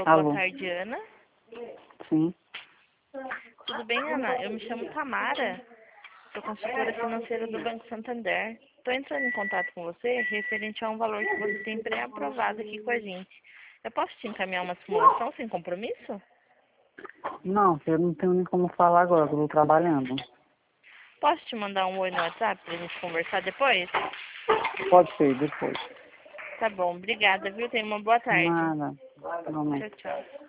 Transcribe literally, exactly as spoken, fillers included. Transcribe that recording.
Alô. Boa tarde, Ana. Sim. Tudo bem, Ana? Eu me chamo Tamara, sou consultora financeira do Banco Santander. Estou entrando em contato com você referente a um valor que você tem pré-aprovado aqui com a gente. Eu posso te encaminhar uma simulação sem compromisso? Não, eu não tenho nem como falar agora, que eu tô trabalhando. Posso te mandar um oi no WhatsApp para a gente conversar depois? Pode ser, depois. Tá bom, obrigada, viu? Tenha uma boa tarde. Nada. Não, Tchau, tchau.